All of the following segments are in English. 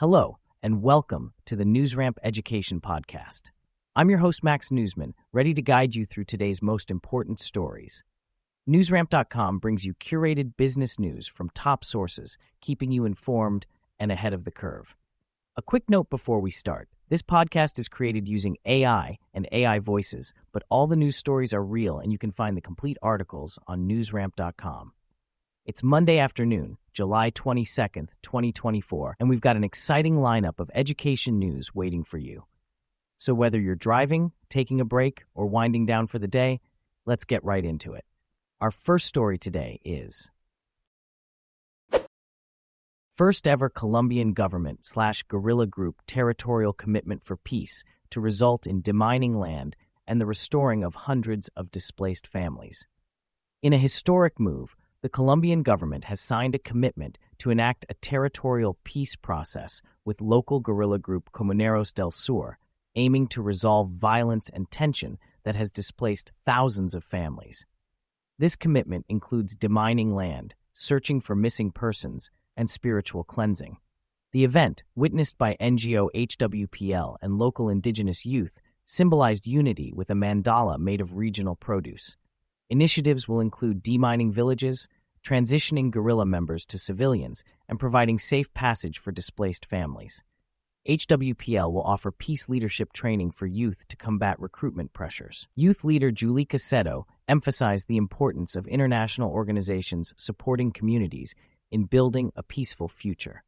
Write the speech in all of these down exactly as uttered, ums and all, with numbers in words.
Hello, and welcome to the NewsRamp Education Podcast. I'm your host, Max Newsman, ready to guide you through today's most important stories. NewsRamp dot com brings you curated business news from top sources, keeping you informed and ahead of the curve. A quick note before we start. This podcast is created using A I and A I voices, but all the news stories are real, and you can find the complete articles on NewsRamp dot com. It's Monday afternoon, July twenty-second, twenty twenty-four, and we've got an exciting lineup of education news waiting for you. So whether you're driving, taking a break, or winding down for the day, let's get right into it. Our first story today is First ever Colombian government slash guerrilla group territorial commitment for peace to result in demining land and the restoring of hundreds of displaced families. In a historic move, the Colombian government has signed a commitment to enact a territorial peace process with local guerrilla group Comuneros del Sur, aiming to resolve violence and tension that has displaced thousands of families. This commitment includes demining land, searching for missing persons, and spiritual cleansing. The event, witnessed by N G O H W P L and local indigenous youth, symbolized unity with a mandala made of regional produce. Initiatives will include demining villages, transitioning guerrilla members to civilians, and providing safe passage for displaced families. H W P L will offer peace leadership training for youth to combat recruitment pressures. Youth leader Julie Casedo emphasized the importance of international organizations supporting communities in building a peaceful future.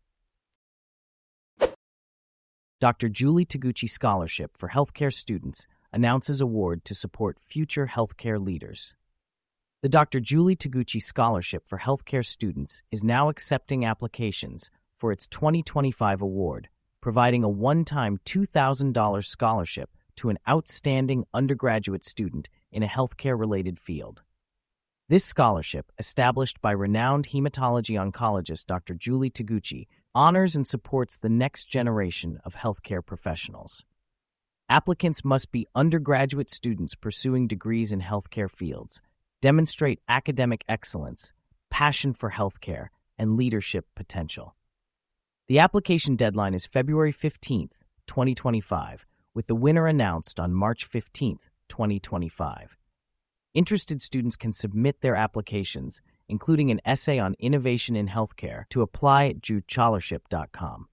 Doctor Julie Taguchi Scholarship for Healthcare Students announces award to support future healthcare leaders. The Doctor Julie Taguchi Scholarship for Healthcare Students is now accepting applications for its twenty twenty-five award, providing a one-time two thousand dollars scholarship to an outstanding undergraduate student in a healthcare-related field. This scholarship, established by renowned hematology oncologist Doctor Julie Taguchi, honors and supports the next generation of healthcare professionals. Applicants must be undergraduate students pursuing degrees in healthcare fields, demonstrate academic excellence, passion for healthcare, and leadership potential. The application deadline is February fifteenth, twenty twenty-five, with the winner announced on March fifteenth, twenty twenty-five. Interested students can submit their applications, including an essay on innovation in healthcare, to apply at jude scholarship dot com.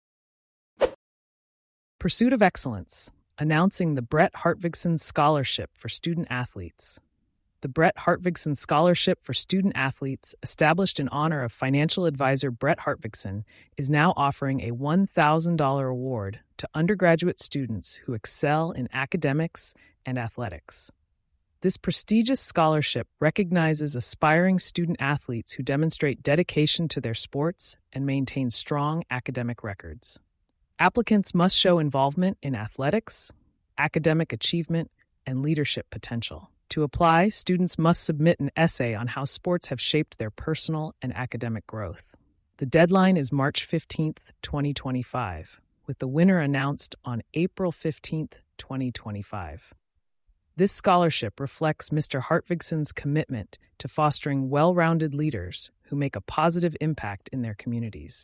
Pursuit of Excellence, announcing the Brett Hartvigsen Scholarship for Student Athletes. The Brett Hartvigsen Scholarship for Student Athletes, established in honor of financial advisor Brett Hartvigsen, is now offering a one thousand dollars award to undergraduate students who excel in academics and athletics. This prestigious scholarship recognizes aspiring student athletes who demonstrate dedication to their sports and maintain strong academic records. Applicants must show involvement in athletics, academic achievement, and leadership potential. To apply, students must submit an essay on how sports have shaped their personal and academic growth. The deadline is March fifteenth, twenty twenty-five, with the winner announced on April fifteenth, twenty twenty-five. This scholarship reflects Mister Hartvigsen's commitment to fostering well-rounded leaders who make a positive impact in their communities.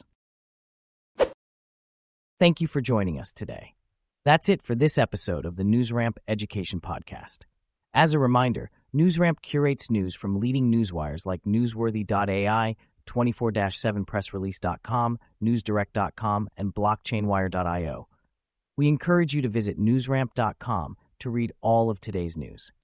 Thank you for joining us today. That's it for this episode of the NewsRamp Education Podcast. As a reminder, NewsRamp curates news from leading newswires like newsworthy dot A I, twenty-four seven press release dot com, newsdirect dot com, and blockchain wire dot io. We encourage you to visit newsramp dot com to read all of today's news.